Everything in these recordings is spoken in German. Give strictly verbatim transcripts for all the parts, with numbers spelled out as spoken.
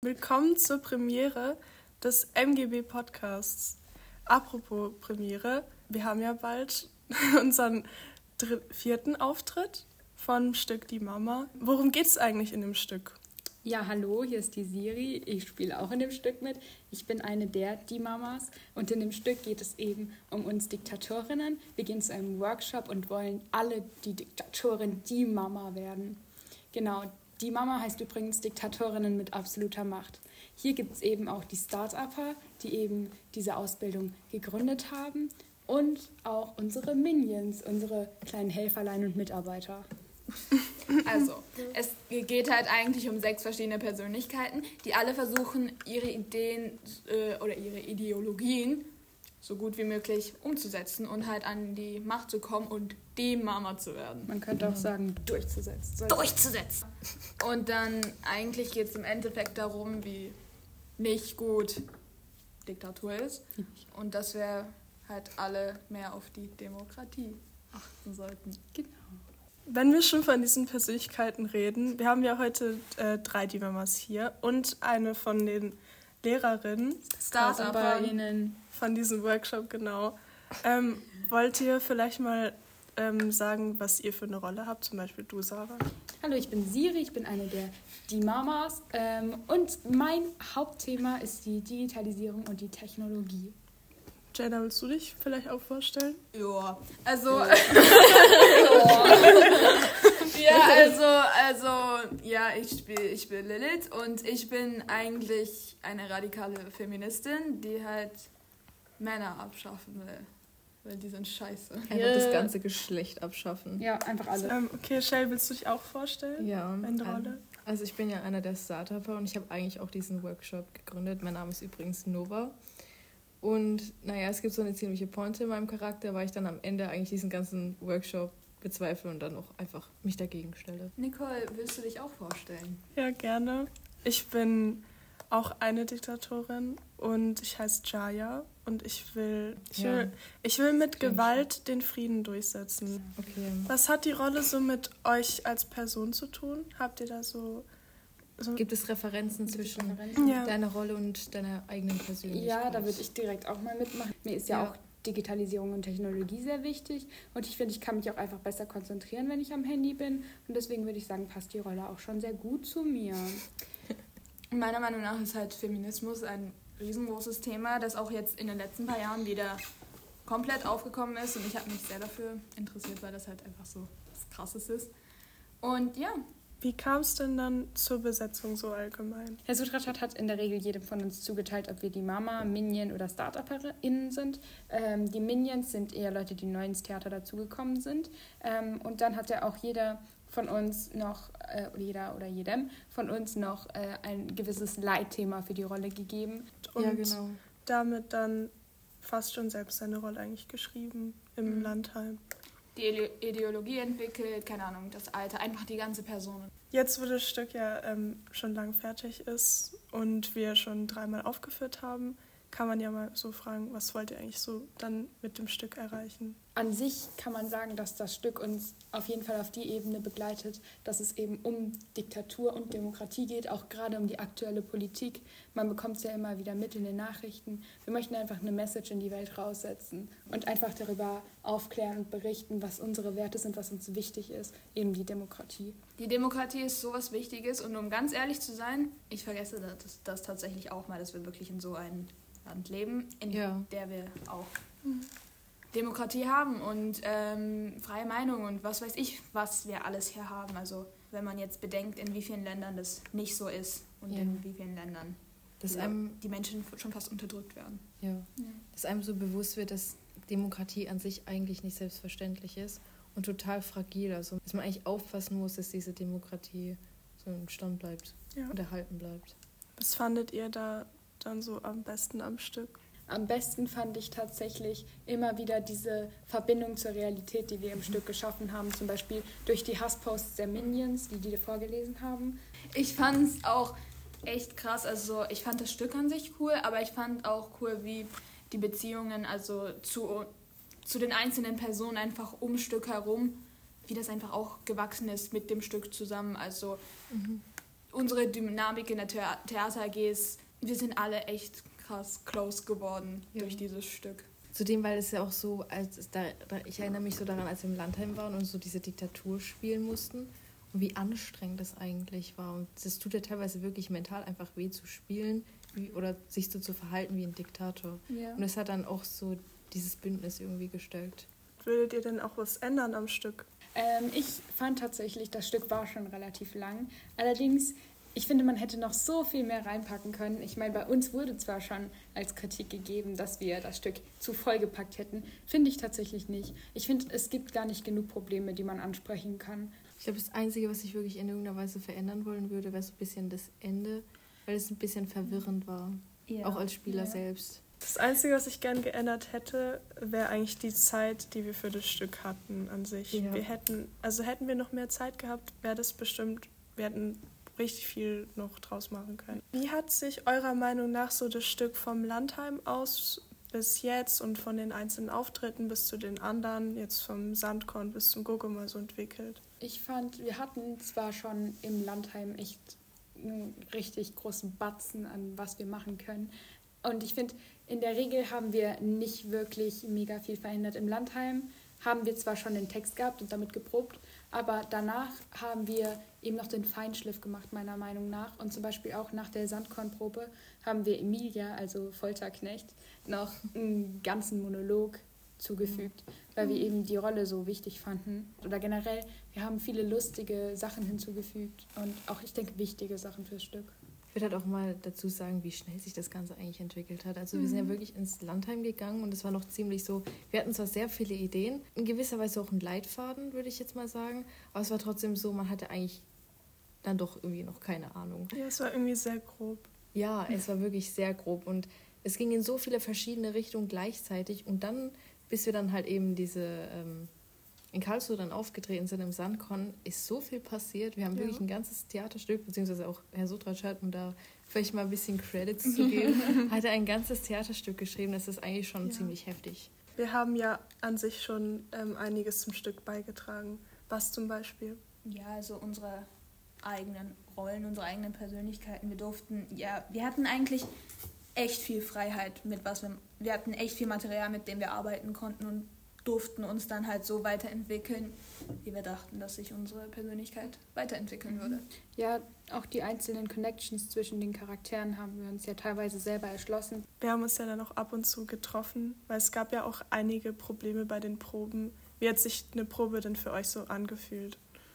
Willkommen zur Premiere des M G B-Podcasts. Apropos Premiere, wir haben ja bald unseren dr- vierten Auftritt vom Stück Die Mama. Worum geht es eigentlich in dem Stück? Ja, hallo, hier ist die Siri. Ich spiele auch in dem Stück mit. Ich bin eine der Die Mamas und in dem Stück geht es eben um uns Diktatorinnen. Wir gehen zu einem Workshop und wollen alle die Diktatorin Die Mama werden. Genau, Die Mama heißt übrigens Diktatorinnen mit absoluter Macht. Hier gibt es eben auch die Start-Upper, die eben diese Ausbildung gegründet haben und auch unsere Minions, unsere kleinen Helferlein und Mitarbeiter. Also, es geht halt eigentlich um sechs verschiedene Persönlichkeiten, die alle versuchen, ihre Ideen äh, oder ihre Ideologien so gut wie möglich umzusetzen und halt an die Macht zu kommen und die Mama zu werden. Man könnte auch sagen, durchzusetzen. Durchzusetzen! Und dann eigentlich geht es im Endeffekt darum, wie nicht gut Diktatur ist und dass wir halt alle mehr auf die Demokratie achten sollten. Genau. Wenn wir schon von diesen Persönlichkeiten reden, wir haben ja heute äh, drei Die Mamas hier und eine von den Lehrerinnen Start-Upperinnen von diesem Workshop, genau. Ähm, wollt ihr vielleicht mal ähm, sagen, was ihr für eine Rolle habt, zum Beispiel du, Sarah? Hallo, ich bin Siri, ich bin eine der Die Mamas ähm, und mein Hauptthema ist die Digitalisierung und die Technologie. Jada, willst du dich vielleicht auch vorstellen? Ja, also... ja, also, also, ja, ich, spiel, ich bin Lilith und ich bin eigentlich eine radikale Feministin, die halt Männer abschaffen will. Weil die sind scheiße. Einfach yeah. das ganze Geschlecht abschaffen. Ja, einfach alle. Ähm, okay, Shell, willst du dich auch vorstellen? Ja. Eine Rolle? Also ich bin ja einer der Start-Upper und ich habe eigentlich auch diesen Workshop gegründet. Mein Name ist übrigens Nova. Und naja, es gibt so eine ziemliche Pointe in meinem Charakter, weil ich dann am Ende eigentlich diesen ganzen Workshop bezweifle und dann auch einfach mich dagegen stelle. Nicole, willst du dich auch vorstellen? Ja, gerne. Ich bin auch eine Diktatorin und ich heiße Jaya und ich will, ich ja. will, ich will mit Gewalt den Frieden durchsetzen. Okay. Was hat die Rolle so mit euch als Person zu tun? Habt ihr da so... so Gibt es Referenzen zwischen Referenzen? Ja. deiner Rolle und deiner eigenen Persönlichkeit? Ja, da würde ich direkt auch mal mitmachen. Mir ist ja, ja auch Digitalisierung und Technologie sehr wichtig und ich finde, ich kann mich auch einfach besser konzentrieren, wenn ich am Handy bin und deswegen würde ich sagen, passt die Rolle auch schon sehr gut zu mir. Meiner Meinung nach ist halt Feminismus ein riesengroßes Thema, das auch jetzt in den letzten paar Jahren wieder komplett aufgekommen ist und ich habe mich sehr dafür interessiert, weil das halt einfach so was Krasses ist. Und ja. Wie kam es denn dann zur Besetzung so allgemein? Herr Sudraschat hat in der Regel jedem von uns zugeteilt, ob wir die Mama, Minion oder Start-UpperInnen sind. Ähm, die Minions sind eher Leute, die neu ins Theater dazugekommen sind. Ähm, und dann hat ja auch jeder von uns noch, äh, oder jeder oder jedem von uns noch äh, ein gewisses Leitthema für die Rolle gegeben. Und ja, genau. damit dann fast schon selbst seine Rolle eigentlich geschrieben im mhm. Landheim. Die Ideologie entwickelt, keine Ahnung, das Alter, einfach die ganze Person. Jetzt, wo das Stück ja ähm, schon lang fertig ist und wir schon dreimal aufgeführt haben, kann man ja mal so fragen, was wollt ihr eigentlich so dann mit dem Stück erreichen? An sich kann man sagen, dass das Stück uns auf jeden Fall auf die Ebene begleitet, dass es eben um Diktatur und Demokratie geht, auch gerade um die aktuelle Politik. Man bekommt es ja immer wieder mit in den Nachrichten. Wir möchten einfach eine Message in die Welt raussetzen und einfach darüber aufklären und berichten, was unsere Werte sind, was uns wichtig ist, eben die Demokratie. Die Demokratie ist sowas Wichtiges und um ganz ehrlich zu sein, ich vergesse das, das tatsächlich auch mal, dass wir wirklich in so einem Land leben, in ja. der wir auch mhm. Demokratie haben und ähm, freie Meinung und was weiß ich, was wir alles hier haben. Also wenn man jetzt bedenkt, in wie vielen Ländern das nicht so ist und ja. in wie vielen Ländern dass die, einem, die Menschen schon fast unterdrückt werden. Ja. ja, dass einem so bewusst wird, dass Demokratie an sich eigentlich nicht selbstverständlich ist und total fragil. Also dass man eigentlich aufpassen muss, dass diese Demokratie so im Stand bleibt ja. und erhalten bleibt. Was fandet ihr da dann so am besten am Stück? Am besten fand ich tatsächlich immer wieder diese Verbindung zur Realität, die wir im Stück geschaffen haben. Zum Beispiel durch die Hassposts der Minions, die die vorgelesen haben. Ich fand es auch echt krass. Also ich fand das Stück an sich cool, aber ich fand auch cool, wie die Beziehungen also zu, zu den einzelnen Personen einfach ums Stück herum, wie das einfach auch gewachsen ist mit dem Stück zusammen. Also mhm. unsere Dynamik in der The- Theater-A G ist, wir sind alle echt krass close geworden ja. durch dieses Stück. Zudem, weil es ja auch so, als da, da, ich erinnere mich so daran, als wir im Landheim waren und so diese Diktatur spielen mussten und wie anstrengend das eigentlich war. Und es tut ja teilweise wirklich mental einfach weh zu spielen wie, oder sich so zu verhalten wie ein Diktator. Ja. Und es hat dann auch so dieses Bündnis irgendwie gestärkt. Würdet ihr denn auch was ändern am Stück? Ähm, ich fand tatsächlich, das Stück war schon relativ lang. Allerdings, ich finde, man hätte noch so viel mehr reinpacken können. Ich meine, bei uns wurde zwar schon als Kritik gegeben, dass wir das Stück zu voll gepackt hätten. Finde ich tatsächlich nicht. Ich finde, es gibt gar nicht genug Probleme, die man ansprechen kann. Ich glaube, das Einzige, was ich wirklich in irgendeiner Weise verändern wollen würde, wäre so ein bisschen das Ende, weil es ein bisschen verwirrend war. Ja. Auch als Spieler ja. selbst. Das Einzige, was ich gern geändert hätte, wäre eigentlich die Zeit, die wir für das Stück hatten an sich. Ja. Wir hätten, also hätten wir noch mehr Zeit gehabt, wäre das bestimmt, wir hätten richtig viel noch draus machen können. Wie hat sich eurer Meinung nach so das Stück vom Landheim aus bis jetzt und von den einzelnen Auftritten bis zu den anderen, jetzt vom Sandkorn bis zum Gogoma so entwickelt? Ich fand, wir hatten zwar schon im Landheim echt einen richtig großen Batzen an was wir machen können. Und ich finde, in der Regel haben wir nicht wirklich mega viel verändert. Im Landheim haben wir zwar schon den Text gehabt und damit geprobt, aber danach haben wir eben noch den Feinschliff gemacht, meiner Meinung nach. Und zum Beispiel auch nach der Sandkornprobe haben wir Emilia, also Folterknecht, noch einen ganzen Monolog zugefügt, mhm. weil wir eben die Rolle so wichtig fanden. Oder generell, wir haben viele lustige Sachen hinzugefügt und auch, ich denke, wichtige Sachen fürs Stück. Ich würde halt auch mal dazu sagen, wie schnell sich das Ganze eigentlich entwickelt hat. Also mhm. wir sind ja wirklich ins Landheim gegangen und es war noch ziemlich so, wir hatten zwar sehr viele Ideen, in gewisser Weise auch einen Leitfaden, würde ich jetzt mal sagen, aber es war trotzdem so, man hatte eigentlich dann doch irgendwie noch keine Ahnung. Ja, es war irgendwie sehr grob. Ja, es war wirklich sehr grob und es ging in so viele verschiedene Richtungen gleichzeitig und dann, bis wir dann halt eben diese... Ähm, in Karlsruhe dann aufgetreten sind im Sandkorn, ist so viel passiert. Wir haben ja. wirklich ein ganzes Theaterstück, beziehungsweise auch Herr Sutratsch hat, um da vielleicht mal ein bisschen Credits zu geben, hat er ein ganzes Theaterstück geschrieben. Das ist eigentlich schon ja. ziemlich heftig. Wir haben ja an sich schon ähm, einiges zum Stück beigetragen. Was zum Beispiel? Ja, also unsere eigenen Rollen, unsere eigenen Persönlichkeiten. Wir durften, ja, wir hatten eigentlich echt viel Freiheit mit was wir, wir hatten echt viel Material, mit dem wir arbeiten konnten und durften uns dann halt so weiterentwickeln, wie wir dachten, dass sich unsere Persönlichkeit weiterentwickeln würde. Ja, auch die einzelnen Connections zwischen den Charakteren haben wir uns ja teilweise selber erschlossen. Wir haben uns ja dann auch ab und zu getroffen, weil es gab ja auch einige Probleme bei den Proben. Wie hat sich eine Probe denn für euch so angefühlt?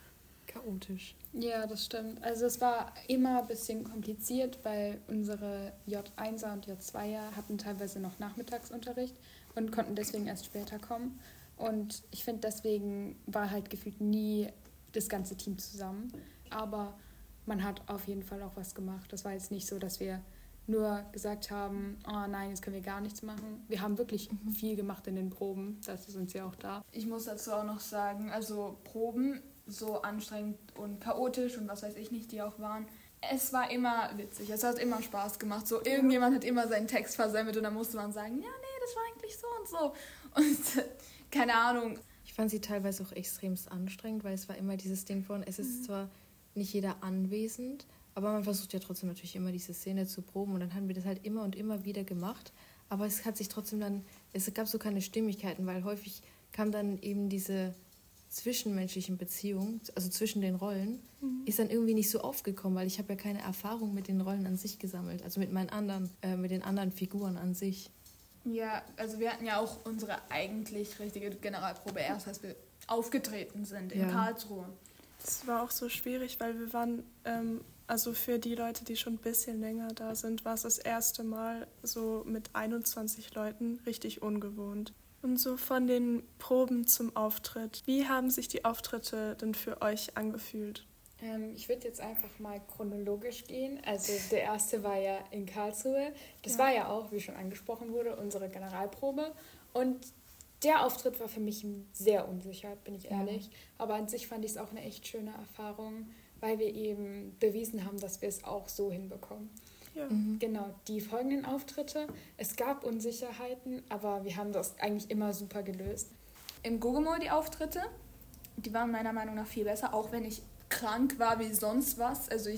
Chaotisch. Ja, das stimmt. Also es war immer ein bisschen kompliziert, weil unsere J eins er und J zwei er hatten teilweise noch Nachmittagsunterricht und konnten deswegen erst später kommen. Und ich finde, deswegen war halt gefühlt nie das ganze Team zusammen. Aber man hat auf jeden Fall auch was gemacht. Das war jetzt nicht so, dass wir nur gesagt haben, oh nein, jetzt können wir gar nichts machen. Wir haben wirklich mhm. viel gemacht in den Proben. Dazu sind sie auch da. Ich muss dazu auch noch sagen, also Proben, so anstrengend und chaotisch und was weiß ich nicht, die auch waren, es war immer witzig, es hat immer Spaß gemacht. So, irgendjemand hat immer seinen Text versemmelt und dann musste man sagen, ja, nee, das war eigentlich so und so. Und keine Ahnung. Ich fand sie teilweise auch extremst anstrengend, weil es war immer dieses Ding von, es ist mhm. zwar nicht jeder anwesend, aber man versucht ja trotzdem natürlich immer diese Szene zu proben und dann haben wir das halt immer und immer wieder gemacht. Aber es hat sich trotzdem dann, es gab so keine Stimmigkeiten, weil häufig kam dann eben diese zwischenmenschlichen Beziehungen, also zwischen den Rollen, mhm. ist dann irgendwie nicht so aufgekommen, weil ich habe ja keine Erfahrung mit den Rollen an sich gesammelt, also mit meinen anderen, äh, mit den anderen Figuren an sich. Ja, also wir hatten ja auch unsere eigentlich richtige Generalprobe erst, als wir aufgetreten sind in ja. Karlsruhe. Das war auch so schwierig, weil wir waren, ähm, also für die Leute, die schon ein bisschen länger da sind, war es das erste Mal so mit einundzwanzig Leuten richtig ungewohnt. Und so von den Proben zum Auftritt, wie haben sich die Auftritte denn für euch angefühlt? Ähm, ich würde jetzt einfach mal chronologisch gehen. Also der erste war ja in Karlsruhe. Das ja. war ja auch, wie schon angesprochen wurde, unsere Generalprobe. Und der Auftritt war für mich sehr unsicher, bin ich ehrlich. Ja. Aber an sich fand ich es auch eine echt schöne Erfahrung, weil wir eben bewiesen haben, dass wir es auch so hinbekommen. Ja. Mhm. Genau, die folgenden Auftritte. Es gab Unsicherheiten, aber wir haben das eigentlich immer super gelöst. Im Gogoma die Auftritte, die waren meiner Meinung nach viel besser, auch wenn ich krank war wie sonst was. Also ich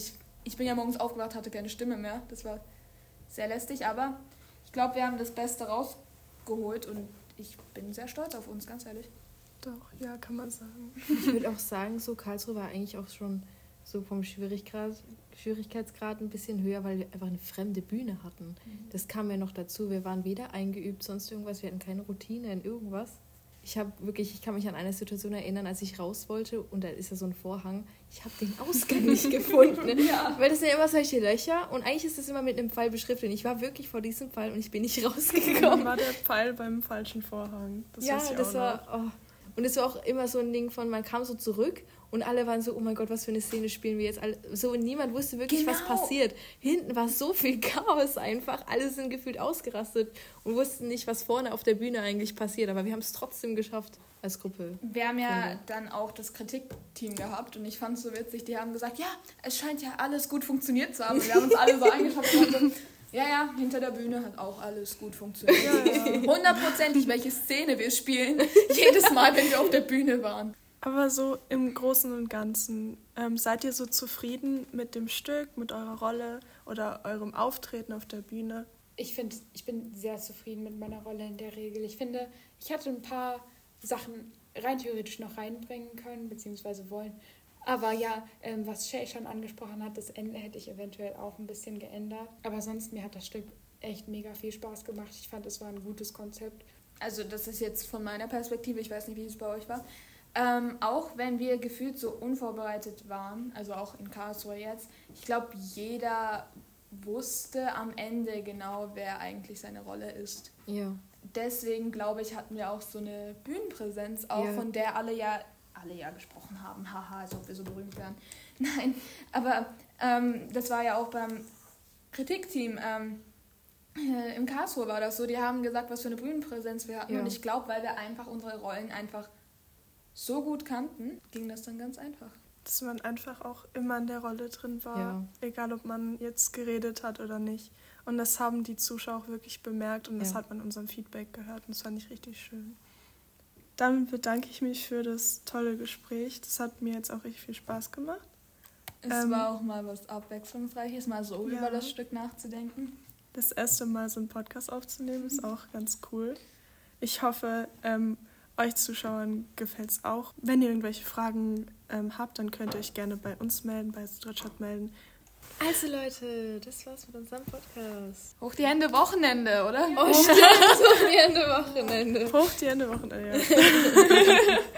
ich bin ja morgens aufgewacht, hatte keine Stimme mehr. Das war sehr lästig, aber ich glaube, wir haben das Beste rausgeholt und ich bin sehr stolz auf uns, ganz ehrlich. Doch, ja, kann man sagen. Ich würde auch sagen, so Karlsruhe war eigentlich auch schon so vom Schwierigkeitsgrad, Schwierigkeitsgrad ein bisschen höher, weil wir einfach eine fremde Bühne hatten. Mhm. Das kam ja noch dazu. Wir waren weder eingeübt, sonst irgendwas. Wir hatten keine Routine in irgendwas. Ich habe wirklich, ich kann mich an eine Situation erinnern, als ich raus wollte und da ist ja so ein Vorhang. Ich habe den Ausgang nicht gefunden. Ja. Weil das sind ja immer solche Löcher und eigentlich ist das immer mit einem Pfeil beschriftet. Ich war wirklich vor diesem Pfeil und ich bin nicht rausgekommen. Dann war der Pfeil beim falschen Vorhang. Das ja, das war... Oh. Und es war auch immer so ein Ding von, man kam so zurück und alle waren so, oh mein Gott, was für eine Szene spielen wir jetzt? So, und niemand wusste wirklich, genau. was passiert. Hinten war so viel Chaos einfach. Alle sind gefühlt ausgerastet und wussten nicht, was vorne auf der Bühne eigentlich passiert. Aber wir haben es trotzdem geschafft als Gruppe. Wir haben ja ja dann auch das Kritikteam gehabt und ich fand es so witzig. Die haben gesagt, ja, es scheint ja alles gut funktioniert zu haben. Wir haben uns alle so angeschaut und so, ja, ja, hinter der Bühne hat auch alles gut funktioniert. Hundertprozentig, welche Szene wir spielen, jedes Mal, wenn wir auf der Bühne waren. Aber so im Großen und Ganzen, ähm, seid ihr so zufrieden mit dem Stück, mit eurer Rolle oder eurem Auftreten auf der Bühne? Ich finde, ich bin sehr zufrieden mit meiner Rolle in der Regel. Ich finde, ich hatte ein paar Sachen rein theoretisch noch reinbringen können, beziehungsweise wollen. Aber ja, ähm, was Shay schon angesprochen hat, das Ende hätte ich eventuell auch ein bisschen geändert. Aber sonst, mir hat das Stück echt mega viel Spaß gemacht. Ich fand, es war ein gutes Konzept. Also das ist jetzt von meiner Perspektive, ich weiß nicht, wie es bei euch war. Ähm, auch wenn wir gefühlt so unvorbereitet waren, also auch in Karlsruhe jetzt, ich glaube, jeder wusste am Ende genau, wer eigentlich seine Rolle ist. Ja. Deswegen, glaube ich, hatten wir auch so eine Bühnenpräsenz, auch ja. von der alle ja... alle ja gesprochen haben, haha, als ob wir so berühmt wären. Nein, aber ähm, das war ja auch beim Kritikteam ähm, äh, in Karlsruhe war das so, die haben gesagt, was für eine Bühnenpräsenz wir hatten ja. und ich glaube, weil wir einfach unsere Rollen einfach so gut kannten, ging das dann ganz einfach. Dass man einfach auch immer in der Rolle drin war, ja. egal ob man jetzt geredet hat oder nicht. Und das haben die Zuschauer auch wirklich bemerkt und ja. das hat man in unserem Feedback gehört und das fand ich richtig schön. Damit bedanke ich mich für das tolle Gespräch. Das hat mir jetzt auch richtig viel Spaß gemacht. Es ähm, war auch mal was Abwechslungsreiches, mal so ja. über das Stück nachzudenken. Das erste Mal so einen Podcast aufzunehmen, ist auch ganz cool. Ich hoffe, ähm, euch Zuschauern gefällt es auch. Wenn ihr irgendwelche Fragen ähm, habt, dann könnt ihr euch gerne bei uns melden, bei Stritchat melden. Also Leute, das war's mit unserem Podcast. Hoch die Hände Wochenende, oder? Ja. Oh stimmt, hoch die Hände Wochenende. Hoch die Hände Wochenende, ja.